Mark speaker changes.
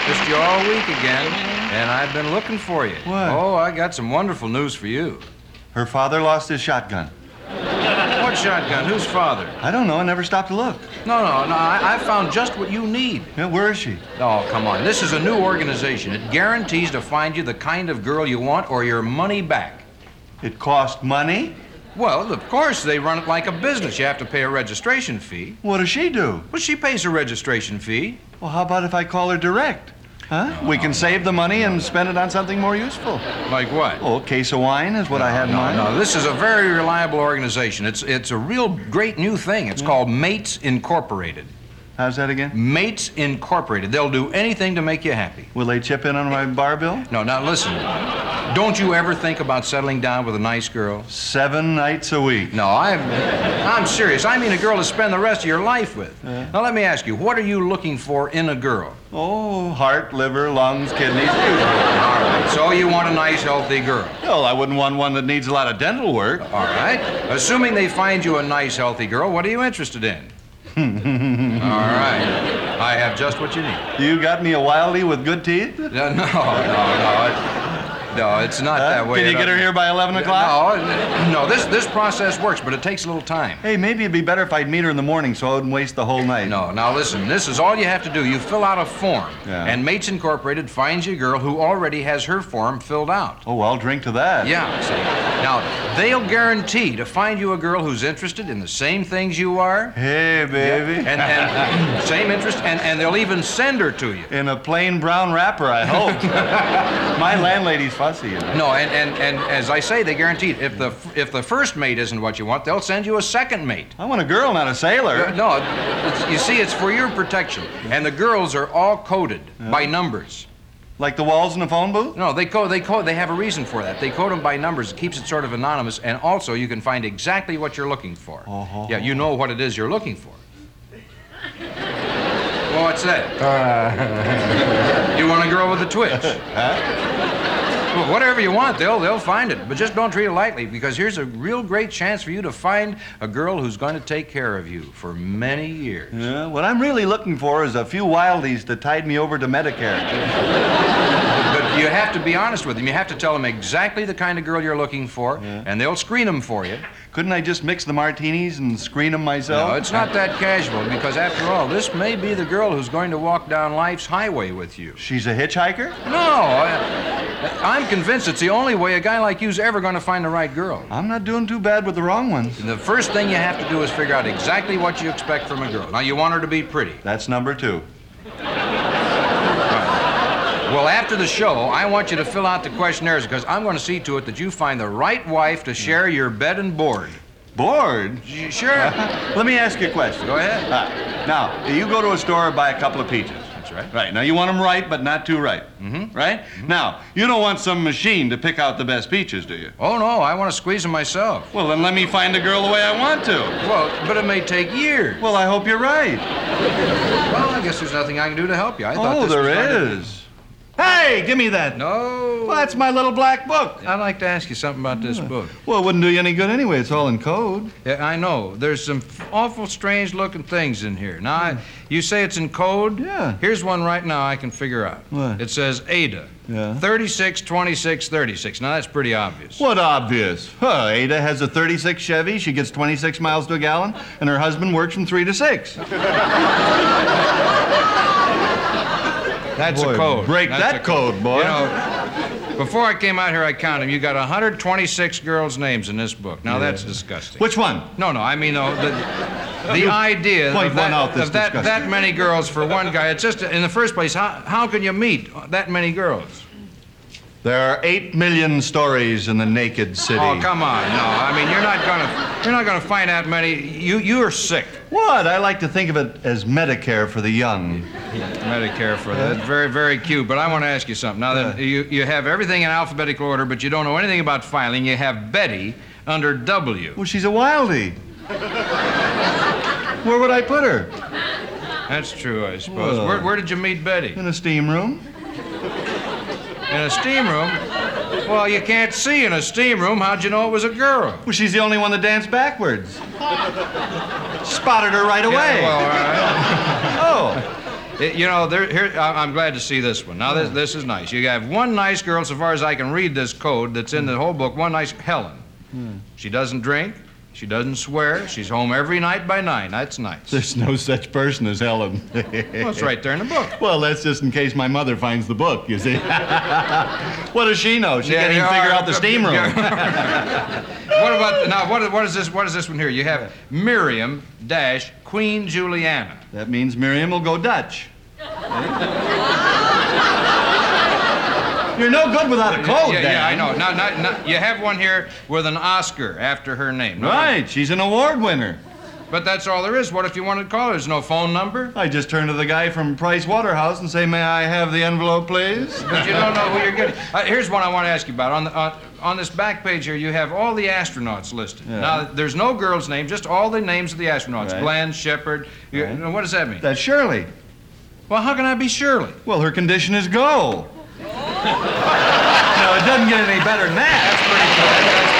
Speaker 1: Missed you all week again, and I've been looking for you.
Speaker 2: What?
Speaker 1: Oh, I got some wonderful news for you.
Speaker 2: Her father lost his shotgun.
Speaker 1: What shotgun? Whose father?
Speaker 2: I don't know. I never stopped to look.
Speaker 1: No, I found just what you need.
Speaker 2: Yeah, where is she?
Speaker 1: Oh, come on. This is a new organization. It guarantees to find you the kind of girl you want or your money back.
Speaker 2: It cost money?
Speaker 1: Well, of course, they run it like a business. You have to pay a registration fee.
Speaker 2: What does she do?
Speaker 1: Well, she pays a registration fee.
Speaker 2: Well, how about if I call her direct? Huh? We can save the money and spend it on something more useful.
Speaker 1: Like what?
Speaker 2: Oh, a case of wine is what I had in mind.
Speaker 1: No, this is a very reliable organization. It's a real great new thing. It's called Mates Incorporated.
Speaker 2: How's that again?
Speaker 1: Mates Incorporated. They'll do anything to make you happy.
Speaker 2: Will they chip in on my bar bill?
Speaker 1: No, now listen. Don't you ever think about settling down with a nice girl?
Speaker 2: 7 nights a week.
Speaker 1: No, I'm serious. I mean a girl to spend the rest of your life with. Now let me ask you, what are you looking for in a girl?
Speaker 2: Oh, heart, liver, lungs, kidneys.
Speaker 1: All right, so you want a nice, healthy girl.
Speaker 2: Well, I wouldn't want one that needs a lot of dental work.
Speaker 1: All right. Assuming they find you a nice, healthy girl, what are you interested in? All right. I have just what you need.
Speaker 2: You got me a wildie with good teeth?
Speaker 1: No, it's not that way.
Speaker 2: Can you get her here by 11 o'clock?
Speaker 1: No, this process works, but it takes a little time.
Speaker 2: Hey, maybe it'd be better if I'd meet her in the morning so I wouldn't waste the whole night.
Speaker 1: No, now listen, this is all you have to do. You fill out a form, and Mates Incorporated finds you a girl who already has her form filled out.
Speaker 2: Oh, I'll drink to that.
Speaker 1: Yeah, see. Now, they'll guarantee to find you a girl who's interested in the same things you are.
Speaker 2: Hey, baby.
Speaker 1: And same interest, and they'll even send her to you.
Speaker 2: In a plain brown wrapper, I hope. My landlady's fussy, you know.
Speaker 1: No, and as I say, they guarantee it. If the first mate isn't what you want, they'll send you a second mate.
Speaker 2: I want a girl, not a sailor.
Speaker 1: No, you see, it's for your protection. And the girls are all coded by numbers.
Speaker 2: Like the walls in the phone booth?
Speaker 1: No, they have a reason for that. They code them by numbers. It keeps it sort of anonymous, and also you can find exactly what you're looking for. Yeah, you know what it is you're looking for. Well, what's that? You want a girl with a twitch? Well, whatever you want, they'll find it. But just don't treat it lightly, because here's a real great chance for you to find a girl who's going to take care of you for many years.
Speaker 2: Yeah, what I'm really looking for is a few wildies to tide me over to Medicare.
Speaker 1: But you have to be honest with them. You have to tell them exactly the kind of girl you're looking for, and they'll screen them for you.
Speaker 2: Couldn't I just mix the martinis and screen them myself?
Speaker 1: No, it's not that casual, because after all, this may be the girl who's going to walk down life's highway with you.
Speaker 2: She's a hitchhiker?
Speaker 1: No, I'm convinced it's the only way a guy like you's ever going to find the right girl.
Speaker 2: I'm not doing too bad with the wrong ones.
Speaker 1: The first thing you have to do is figure out exactly what you expect from a girl. Now, you want her to be pretty.
Speaker 2: That's number 2.
Speaker 1: Well, after the show, I want you to fill out the questionnaires, because I'm going to see to it that you find the right wife to share your bed and board.
Speaker 2: Bored?
Speaker 1: Sure.
Speaker 2: Let me ask you a question.
Speaker 1: Go ahead.
Speaker 2: Now, you go to a store and buy a couple of peaches.
Speaker 1: That's right.
Speaker 2: Right. Now, you want them ripe, but not too ripe. Right? Now, you don't want some machine to pick out the best peaches, do you?
Speaker 1: Oh, no, I want to squeeze them myself.
Speaker 2: Well, then let me find a girl the way I want to.
Speaker 1: Well, but it may take years.
Speaker 2: Well, I hope you're right.
Speaker 1: Well, I guess there's nothing I can do to help you. I thought
Speaker 2: Oh,
Speaker 1: this was
Speaker 2: there
Speaker 1: going to-
Speaker 2: is. Hey, give me that.
Speaker 1: No.
Speaker 2: Well, that's my little black book.
Speaker 1: I'd like to ask you something about this book.
Speaker 2: Well, it wouldn't do you any good anyway. It's all in code.
Speaker 1: Yeah, I know. There's some awful strange-looking things in here. Now, you say it's in code?
Speaker 2: Yeah.
Speaker 1: Here's one right now I can figure out.
Speaker 2: What?
Speaker 1: It says Ada.
Speaker 2: Yeah.
Speaker 1: 36, 26, 36. Now, that's pretty obvious.
Speaker 2: What obvious? Ada has a 36 Chevy. She gets 26 miles to a gallon, and her husband works from 3 to 6.
Speaker 1: That's
Speaker 2: Boy,
Speaker 1: a code.
Speaker 2: break
Speaker 1: That's
Speaker 2: that
Speaker 1: a
Speaker 2: code, boy.
Speaker 1: You know, before I came out here, I counted them. You got 126 girls' names in this book. Now, that's disgusting.
Speaker 2: Which one?
Speaker 1: No, I mean, the idea
Speaker 2: Point one out that's
Speaker 1: of that
Speaker 2: disgusting.
Speaker 1: many girls for one guy, it's just, in the first place, how can you meet that many girls?
Speaker 2: There are 8 million stories in the naked city.
Speaker 1: Oh, come on. No, I mean, you're not gonna find that many. You're sick.
Speaker 2: What? I like to think of it as Medicare for the young.
Speaker 1: Medicare for that. Very, very cute. But I want to ask you something. Now, then, you have everything in alphabetical order, but you don't know anything about filing. You have Betty under W.
Speaker 2: Well, she's a wildie. Where would I put her?
Speaker 1: That's true, I suppose.
Speaker 2: Well.
Speaker 1: Where did you meet Betty?
Speaker 2: In a steam room.
Speaker 1: In a steam room? Well, you can't see in a steam room. How'd you know it was a girl?
Speaker 2: Well, she's the only one that danced backwards. Spotted her right away.
Speaker 1: Yeah, well, all right.
Speaker 2: Oh.
Speaker 1: I'm glad to see this one. Now, this is nice. You have one nice girl, so far as I can read this code that's in the whole book, one nice Helen. She doesn't drink. She doesn't swear. She's home every night by 9. That's nice.
Speaker 2: There's no such person as Helen.
Speaker 1: Well, it's right there in the book.
Speaker 2: Well, that's just in case my mother finds the book, you see. What does she know? She can't even figure out the steam room.
Speaker 1: What about, now, what is this one here? You have Miriam dash Queen Juliana.
Speaker 2: That means Miriam will go Dutch. You're no good without a code, Dan.
Speaker 1: Yeah, I know. Now, you have one here with an Oscar after her name. No?
Speaker 2: Right, she's an award winner.
Speaker 1: But that's all there is. What if you wanted to call her? There's no phone number?
Speaker 2: I just turn to the guy from Price Waterhouse and say, may I have the envelope, please?
Speaker 1: But you don't know who you're getting. Here's one I want to ask you about. On this back page here, you have all the astronauts listed.
Speaker 2: Yeah.
Speaker 1: Now, there's no girl's name, just all the names of the astronauts.
Speaker 2: Right.
Speaker 1: Glenn, Shepard.
Speaker 2: Right.
Speaker 1: What does that mean?
Speaker 2: That's Shirley.
Speaker 1: Well, how can I be Shirley?
Speaker 2: Well, her condition is go. No, it doesn't get any better than that.
Speaker 1: That's pretty good.